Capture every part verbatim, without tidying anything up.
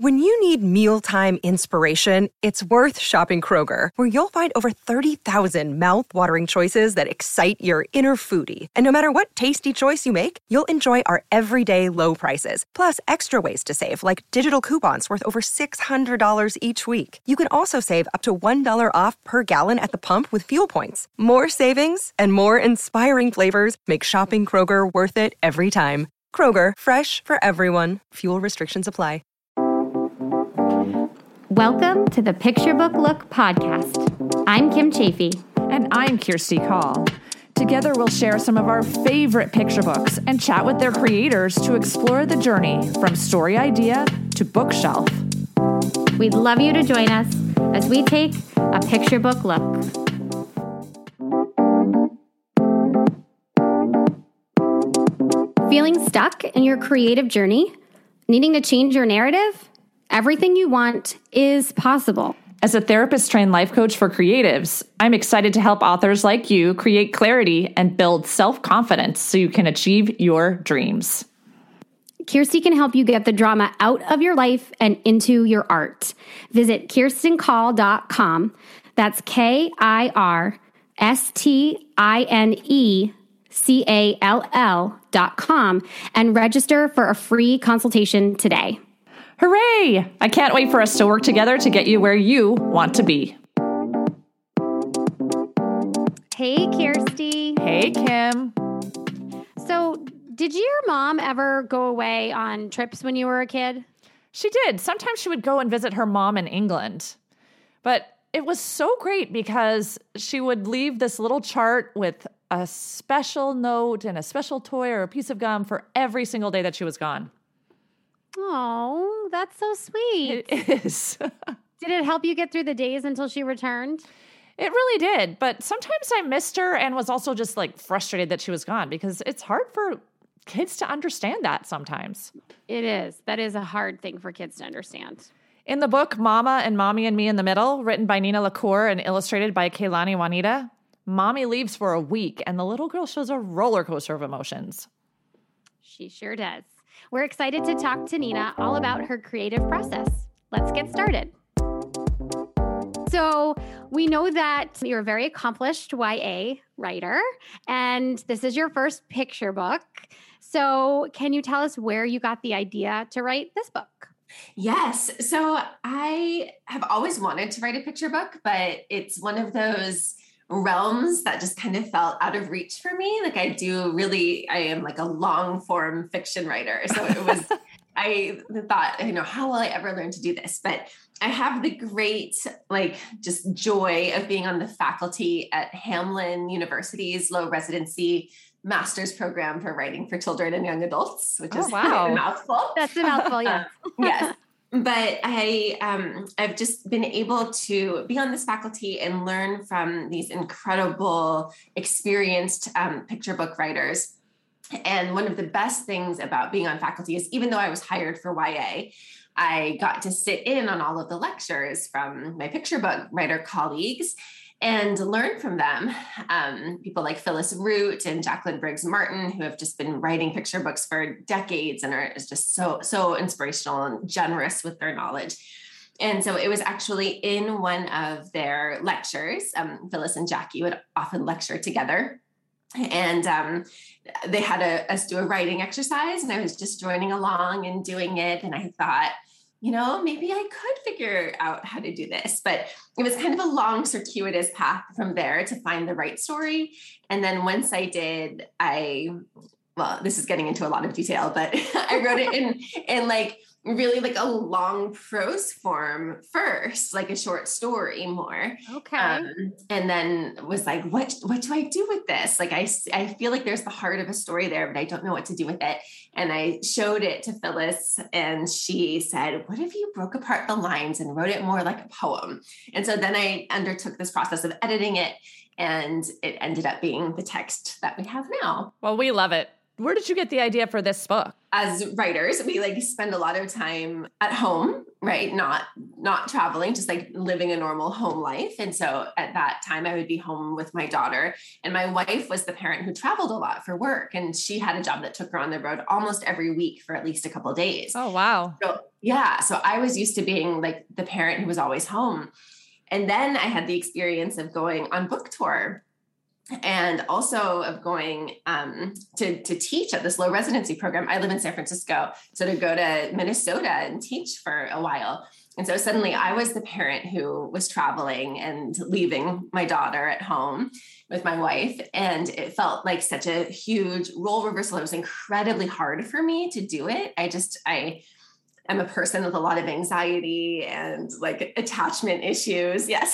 When you need mealtime inspiration, it's worth shopping Kroger, where you'll find over thirty thousand mouth-watering choices that excite your inner foodie. And no matter what tasty choice you make, you'll enjoy our everyday low prices, plus extra ways to save, like digital coupons worth over six hundred dollars each week. You can also save up to one dollar off per gallon at the pump with fuel points. More savings and more inspiring flavors make shopping Kroger worth it every time. Kroger, fresh for everyone. Fuel restrictions apply. Welcome to the Picture Book Look podcast. I'm Kim Chafee. And I'm Kirsty Call. Together we'll share some of our favorite picture books and chat with their creators to explore the journey from story idea to bookshelf. We'd love you to join us as we take a picture book look. Feeling stuck in your creative journey? Needing to change your narrative? Everything you want is possible. As a therapist-trained life coach for creatives, I'm excited to help authors like you create clarity and build self-confidence so you can achieve your dreams. Kirsty can help you get the drama out of your life and into your art. Visit kirsten call dot com. That's K I R S T I N E C A L L dot com and register for a free consultation today. Hooray! I can't wait for us to work together to get you where you want to be. Hey, Kirsty. Hey, Kim. So, did your mom ever go away on trips when you were a kid? She did. Sometimes she would go and visit her mom in England. But it was so great because she would leave this little chart with a special note and a special toy or a piece of gum for every single day that she was gone. Oh, that's so sweet. It is. Did it help you get through the days until she returned? It really did. But sometimes I missed her and was also just like frustrated that she was gone because it's hard for kids to understand that sometimes. It is. That is a hard thing for kids to understand. In the book, Mama and Mommy and Me in the Middle, written by Nina LaCour and illustrated by Kehlani Juanita, Mommy leaves for a week and the little girl shows a roller coaster of emotions. She sure does. We're excited to talk to Nina all about her creative process. Let's get started. So we know that you're a very accomplished Y A writer, and this is your first picture book. So can you tell us where you got the idea to write this book? Yes. So I have always wanted to write a picture book, but it's one of those realms that just kind of felt out of reach for me. Like I do really, I am like a long form fiction writer. So it was, I thought, you know, how will I ever learn to do this? But I have the great, like just joy of being on the faculty at Hamline University's low residency master's program for writing for children and young adults, which is oh, wow. a mouthful. That's a mouthful, yes. Yes. But I, um, I've just been able to be on this faculty and learn from these incredible, experienced um, picture book writers. And one of the best things about being on faculty is even though I was hired for Y A, I got to sit in on all of the lectures from my picture book writer colleagues and learn from them. Um, people like Phyllis Root and Jacqueline Briggs Martin, who have just been writing picture books for decades and are just so, so inspirational and generous with their knowledge. And so it was actually in one of their lectures, um, Phyllis and Jackie would often lecture together. And um, they had a, us do a writing exercise, and I was just joining along and doing it. And I thought, you know, maybe I could figure out how to do this, but it was kind of a long circuitous path from there to find the right story. And then once I did, I, well, this is getting into a lot of detail, but I wrote it in, in like really like a long prose form first, like a short story more. Okay. Um, and then was like, what, what do I do with this? Like, I, I feel like there's the heart of a story there, but I don't know what to do with it. And I showed it to Phyllis and she said, what if you broke apart the lines and wrote it more like a poem? And so then I undertook this process of editing it, and it ended up being the text that we have now. Well, we love it. Where did you get the idea for this book? As writers, we like spend a lot of time at home, right? Not, not traveling, just like living a normal home life. And so at that time I would be home with my daughter, and my wife was the parent who traveled a lot for work. And she had a job that took her on the road almost every week for at least a couple of days. Oh, wow. So yeah. So I was used to being like the parent who was always home. And then I had the experience of going on book tour, and also of going um, to, to teach at this low residency program. I live in San Francisco. So to go to Minnesota and teach for a while. And so suddenly I was the parent who was traveling and leaving my daughter at home with my wife. And it felt like such a huge role reversal. It was incredibly hard for me to do it. I just, I, I'm a person with a lot of anxiety and like attachment issues. Yes.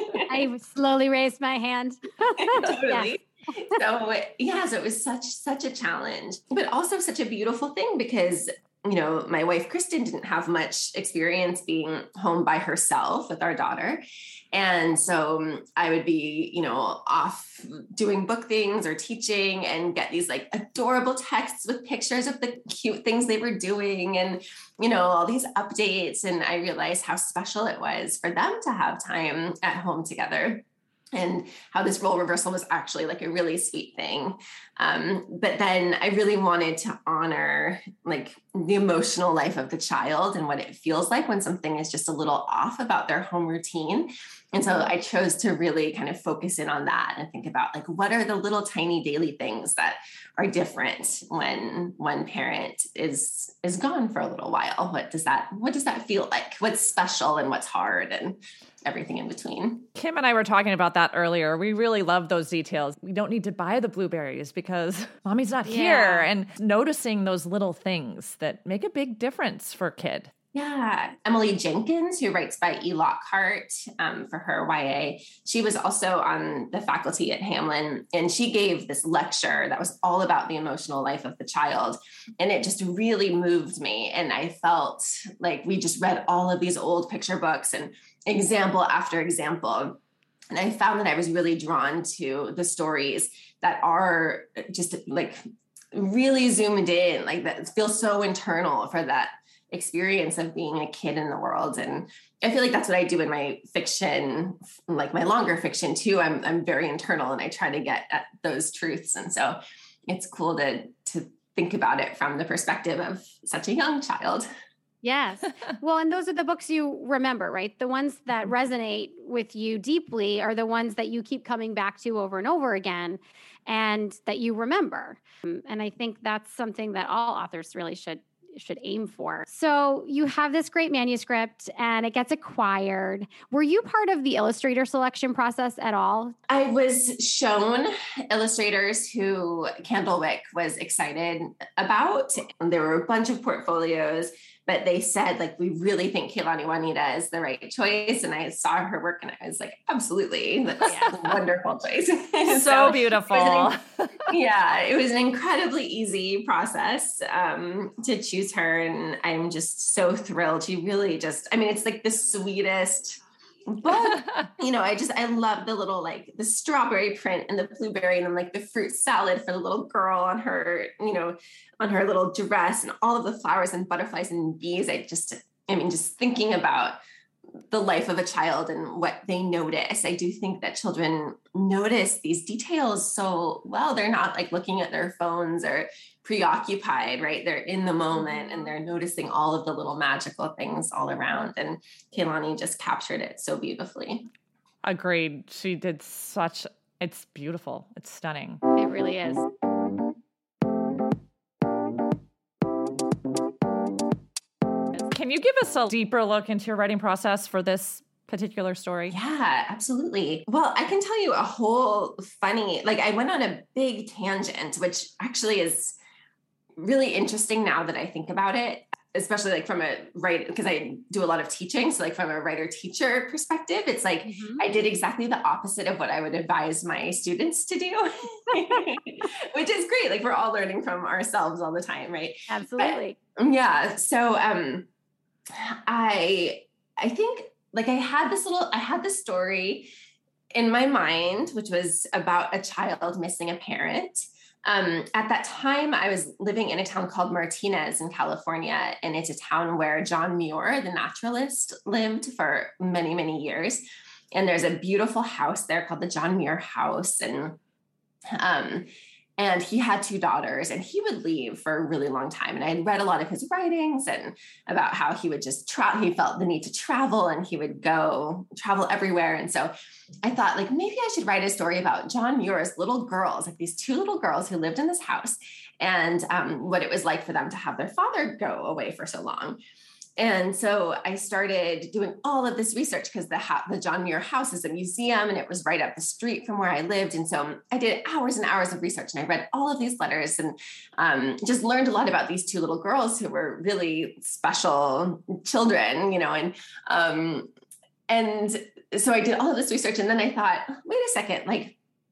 I slowly raised my hand. Totally. So yeah, so it was such, such a challenge, but also such a beautiful thing because, you know, my wife, Kristen, didn't have much experience being home by herself with our daughter. And so I would be, you know, off doing book things or teaching and get these like adorable texts with pictures of the cute things they were doing and, you know, all these updates. And I realized how special it was for them to have time at home together, and how this role reversal was actually like a really sweet thing. Um, but then I really wanted to honor like the emotional life of the child and what it feels like when something is just a little off about their home routine. And so I chose to really kind of focus in on that and think about like, what are the little tiny daily things that are different when one parent is, is gone for a little while? What does that, what does that feel like? What's special and what's hard and everything in between. Kim and I were talking about that earlier. We really love those details. We don't need to buy the blueberries because mommy's not here, Yeah. and noticing those little things that make a big difference for a kid. Yeah. Emily Jenkins, who writes by E. Lockhart um, for her Y A, she was also on the faculty at Hamline, and she gave this lecture that was all about the emotional life of the child. And it just really moved me. And I felt like we just read all of these old picture books and example after example. And I found that I was really drawn to the stories that are just like really zoomed in, like that feel so internal for that experience of being a kid in the world. And I feel like that's what I do in my fiction, like my longer fiction too. I'm, I'm very internal and I try to get at those truths. And so it's cool to, to think about it from the perspective of such a young child. Yes. Well, and those are the books you remember, right? The ones that resonate with you deeply are the ones that you keep coming back to over and over again and that you remember. And I think that's something that all authors really should should aim for. So you have this great manuscript and it gets acquired. Were you part of the illustrator selection process at all? I was shown illustrators who Candlewick was excited about. There were a bunch of portfolios, but they said, like, we really think Kehlani Juanita is the right choice. And I saw her work and I was like, absolutely, that's yeah. a wonderful choice. so, so beautiful. It an, yeah, it was an incredibly easy process um, to choose her. And I'm just so thrilled. She really just, I mean, it's like the sweetest book. You know, I just, I love the little, like the strawberry print and the blueberry and then like the fruit salad for the little girl on her, you know, on her little dress and all of the flowers and butterflies and bees. I just, I mean, just thinking about the life of a child and what they notice. I do think that children notice these details so well. They're not like looking at their phones or preoccupied, right? They're in the moment and they're noticing all of the little magical things all around. And Kehlani just captured it so beautifully. Agreed. She did such, it's beautiful. It's stunning. It really is. Can you give us a deeper look into your writing process for this particular story? Yeah, absolutely. Well, I can tell you a whole funny, like I went on a big tangent, which actually is really interesting now that I think about it, especially like from a writer, because I do a lot of teaching. So like from a writer teacher perspective, it's like, mm-hmm. I did exactly the opposite of what I would advise my students to do, which is great. Like we're all learning from ourselves all the time. Right. Absolutely. But, yeah. So, um, I, I think like I had this little, I had this story in my mind, which was about a child missing a parent. Um, at that time, I was living in a town called Martinez in California, and it's a town where John Muir, the naturalist, lived for many, many years. And there's a beautiful house there called the John Muir House. And um, and he had two daughters, and he would leave for a really long time. And I had read a lot of his writings and about how he would just travel. He felt the need to travel, and he would go travel everywhere. And so I thought, like, maybe I should write a story about John Muir's little girls, like these two little girls who lived in this house, and um, what it was like for them to have their father go away for so long. And so I started doing all of this research because the, ha- the John Muir House is a museum, and it was right up the street from where I lived. And so I did hours and hours of research, and I read all of these letters, and um, just learned a lot about these two little girls who were really special children, you know, and, um, and so I did all of this research, and then I thought, wait a second, like,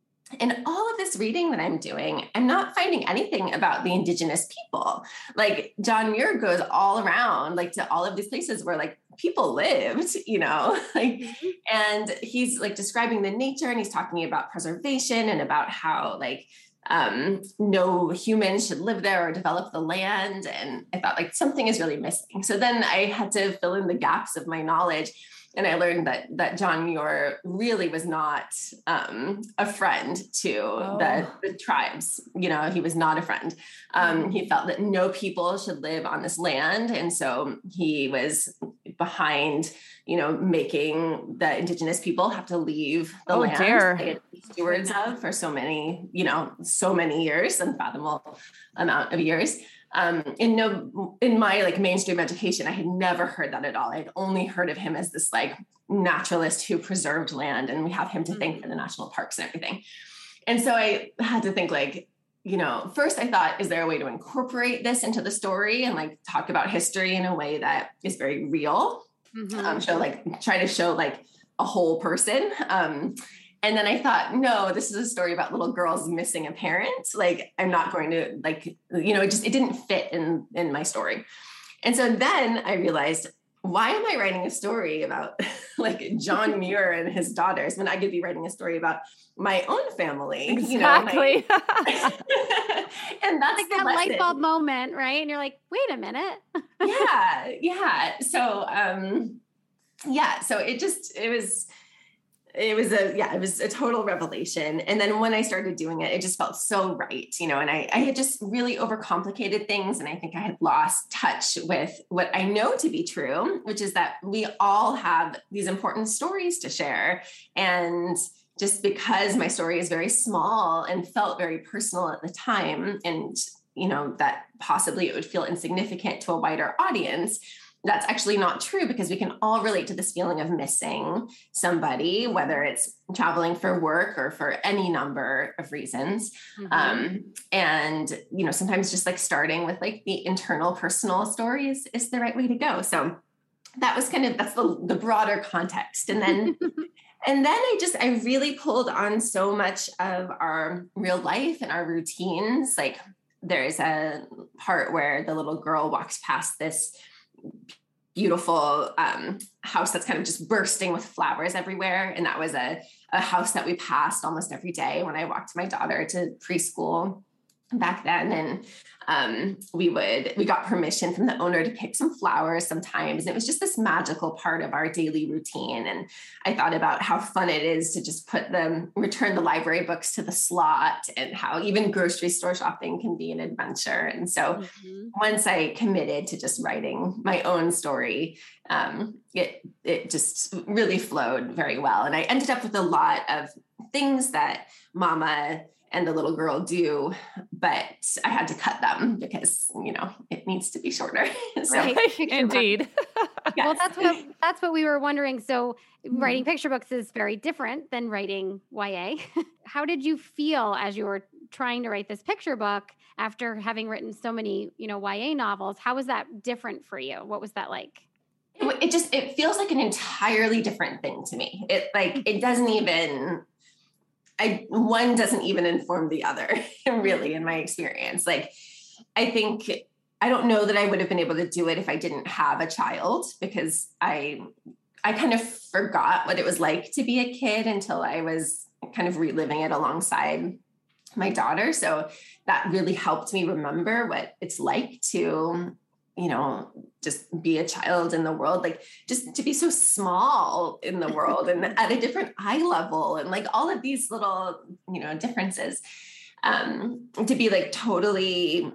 in all of this reading that I'm doing, I'm not finding anything about the indigenous people. Like, John Muir goes all around, like, to all of these places where, like, people lived, you know, like, and he's like describing the nature, and he's talking about preservation and about how, like, um, no humans should live there or develop the land. And I thought, like, something is really missing. So then I had to fill in the gaps of my knowledge. And I learned that that John Muir really was not um, a friend to oh. the, the tribes. You know, he was not a friend. Um, he felt that no people should live on this land. And so he was behind, you know, making the indigenous people have to leave the oh, land dear. they had been stewards of for so many, you know, so many years, unfathomable amount of years. Um, in no, in my like mainstream education, I had never heard that at all. I'd only heard of him as this like naturalist who preserved land, and we have him to thank for the national parks and everything. And so I had to think, like, you know, first I thought, is there a way to incorporate this into the story and like talk about history in a way that is very real? Mm-hmm. Um, show like try to show like a whole person. Um, And then I thought, no, this is a story about little girls missing a parent. Like, I'm not going to, like, you know, it just, it didn't fit in, in my story. And so then I realized, why am I writing a story about like John Muir and his daughters when I could be writing a story about my own family? Exactly. You know, my, and that's like that lesson. light bulb moment, right? And you're like, wait a minute. yeah. Yeah. So, um, yeah. So it just, it was, It was a, yeah, it was a total revelation. And then when I started doing it, it just felt so right, you know, and I, I had just really overcomplicated things. And I think I had lost touch with what I know to be true, which is that we all have these important stories to share. And just because my story is very small and felt very personal at the time, and, you know, that possibly it would feel insignificant to a wider audience, that's actually not true, because we can all relate to this feeling of missing somebody, whether it's traveling for work or for any number of reasons. Mm-hmm. Um, and, you know, sometimes just like starting with like the internal personal stories is the right way to go. So that was kind of, that's the, the broader context. And then, and then I just, I really pulled on so much of our real life and our routines. Like, there's a part where the little girl walks past this beautiful um, house that's kind of just bursting with flowers everywhere. And that was a, a house that we passed almost every day when I walked my daughter to preschool back then. And um, we would, we got permission from the owner to pick some flowers sometimes. And it was just this magical part of our daily routine. And I thought about how fun it is to just put them, return the library books to the slot, and how even grocery store shopping can be an adventure. And so mm-hmm. once I committed to just writing my own story, um, it, it just really flowed very well. And I ended up with a lot of things that Mama and the little girl do, but I had to cut them because, you know, it needs to be shorter. So, right. Indeed. Yes. Well, that's what, that's what we were wondering. So Mm-hmm. writing picture books is very different than writing Y A. How did you feel as you were trying to write this picture book after having written so many, you know, Y A novels? How was that different for you? What was that like? It, it just, it feels like an entirely different thing to me. It like, it doesn't even, I, one doesn't even inform the other, really, in my experience. Like, I think, I don't know that I would have been able to do it if I didn't have a child, because I, I kind of forgot what it was like to be a kid until I was kind of reliving it alongside my daughter. So that really helped me remember what it's like to, you know, just be a child in the world, like just to be so small in the world and at a different eye level and like all of these little, you know, differences, um, to be like totally,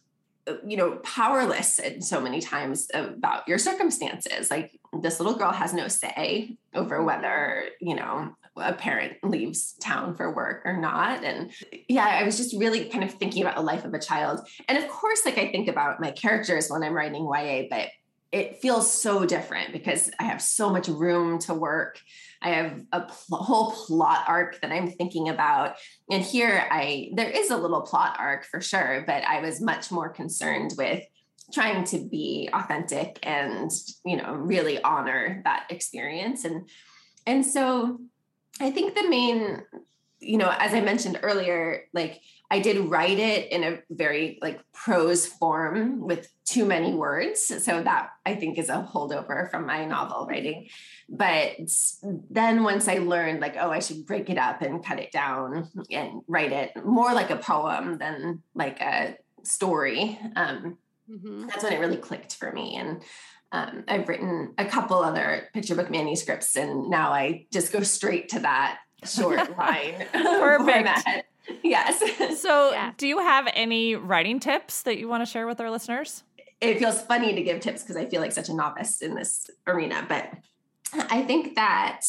you know, powerless and so many times about your circumstances. Like this little girl has no say over whether, you know, a parent leaves town for work or not. And yeah, I was just really kind of thinking about the life of a child. And of course, like I think about my characters when I'm writing Y A, but it feels so different because I have so much room to work. I have a pl- whole plot arc that I'm thinking about. And here I, there is a little plot arc for sure, but I was much more concerned with trying to be authentic and, you know, really honor that experience. And, and so I think the main, you know, as I mentioned earlier, like I did write it in a very like prose form with too many words. So that I think is a holdover from my novel writing. But then once I learned like, oh, I should break it up and cut it down and write it more like a poem than like a story. Um, mm-hmm. That's when it really clicked for me. And Um, I've written a couple other picture book manuscripts, and now I just go straight to that short line. Perfect. Yes. So yeah. Do you have any writing tips that you want to share with our listeners? It feels funny to give tips because I feel like such a novice in this arena, but I think that,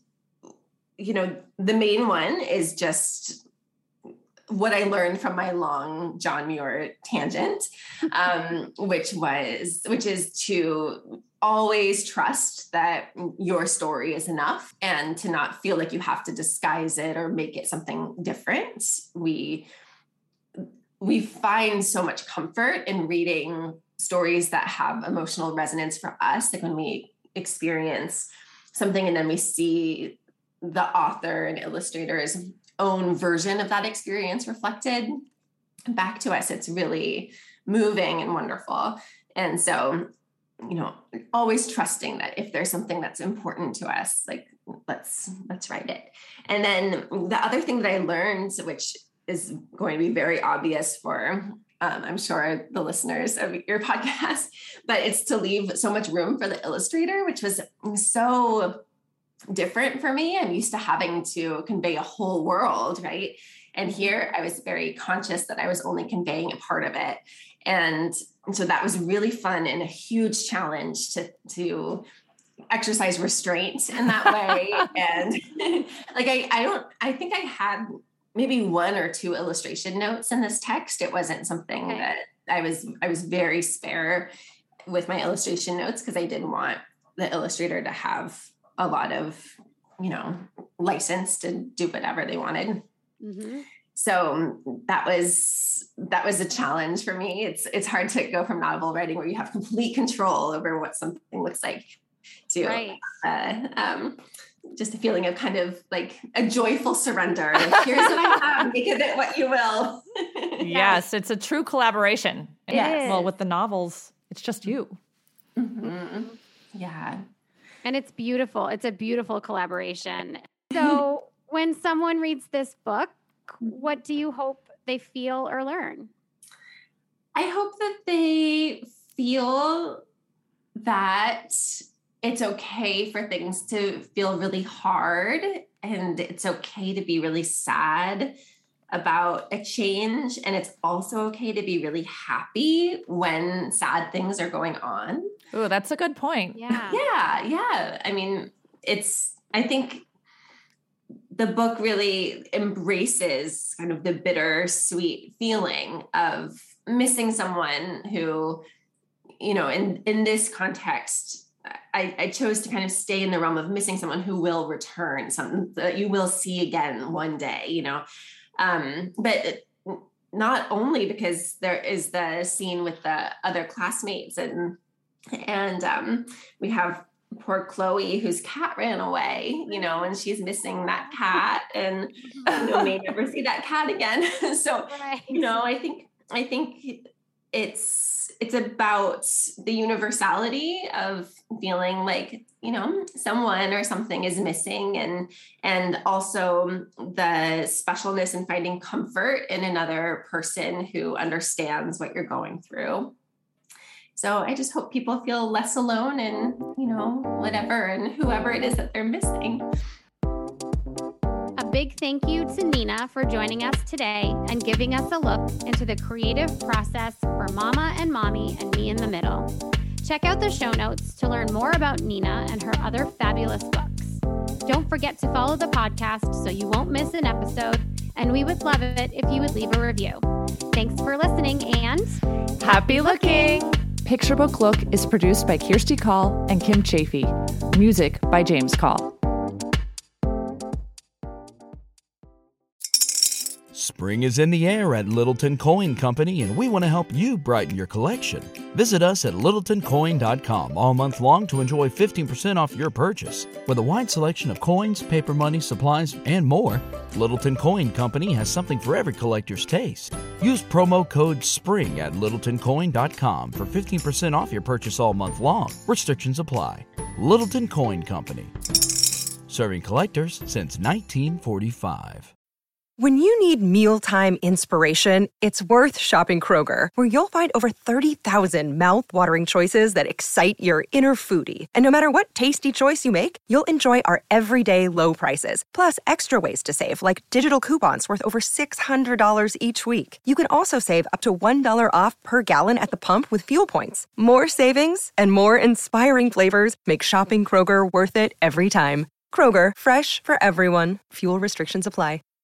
you know, the main one is just what I learned from my long John Muir tangent, um, which was, which is to always trust that your story is enough and to not feel like you have to disguise it or make it something different. We, we find so much comfort in reading stories that have emotional resonance for us. Like when we experience something and then we see the author and illustrator's own version of that experience reflected back to us, it's really moving and wonderful. And so, you know, always trusting that if there's something that's important to us, like let's, let's write it. And then the other thing that I learned, which is going to be very obvious for, um, I'm sure the listeners of your podcast, but it's to leave so much room for the illustrator, which was so different for me. I'm used to having to convey a whole world, right? And here I was very conscious that I was only conveying a part of it. And so that was really fun and a huge challenge to, to exercise restraint in that way. And like, I, I don't, I think I had maybe one or two illustration notes in this text. It wasn't something okay. that I was, I was very spare with my illustration notes because I didn't want the illustrator to have a lot of, you know, license to do whatever they wanted. Mm-hmm. So that was, that was a challenge for me. It's, it's hard to go from novel writing where you have complete control over what something looks like to, right. uh, um, just a feeling of kind of like a joyful surrender. Like, here's what I have, make of it what you will. Yes. It's a true collaboration. Yes. Well, with the novels, it's just you. Mm-hmm. Yeah. And it's beautiful. It's a beautiful collaboration. So when someone reads this book, what do you hope they feel or learn? I hope that they feel that it's okay for things to feel really hard and it's okay to be really sad about a change. And it's also okay to be really happy when sad things are going on. Oh, that's a good point. Yeah. Yeah. Yeah. I mean, it's, I think the book really embraces kind of the bittersweet feeling of missing someone who, you know, in, in this context, I, I chose to kind of stay in the realm of missing someone who will return, something that you will see again one day, you know. Um, but not only because there is the scene with the other classmates and, and um, we have poor Chloe whose cat ran away, you know, and she's missing that cat and, you know, may never see that cat again. So, right. you know, I think, I think it's, it's about the universality of feeling like, you know, someone or something is missing, and, and also the specialness in finding comfort in another person who understands what you're going through. So I just hope people feel less alone and, you know, whatever, and whoever it is that they're missing. A big thank you to Nina for joining us today and giving us a look into the creative process for Mama and Mommy and Me in the Middle. Check out the show notes to learn more about Nina and her other fabulous books. Don't forget to follow the podcast so you won't miss an episode, and we would love it if you would leave a review. Thanks for listening, and happy looking! Picture Book Look is produced by Kirsty Call and Kim Chafee. Music by James Call. Spring is in the air at Littleton Coin Company, and we want to help you brighten your collection. Visit us at littleton coin dot com all month long to enjoy fifteen percent off your purchase. With a wide selection of coins, paper money, supplies, and more, Littleton Coin Company has something for every collector's taste. Use promo code SPRING at littleton coin dot com for fifteen percent off your purchase all month long. Restrictions apply. Littleton Coin Company. Serving collectors since nineteen forty-five. When you need mealtime inspiration, it's worth shopping Kroger, where you'll find over thirty thousand mouth-watering choices that excite your inner foodie. And no matter what tasty choice you make, you'll enjoy our everyday low prices, plus extra ways to save, like digital coupons worth over six hundred dollars each week. You can also save up to one dollar off per gallon at the pump with fuel points. More savings and more inspiring flavors make shopping Kroger worth it every time. Kroger, fresh for everyone. Fuel restrictions apply.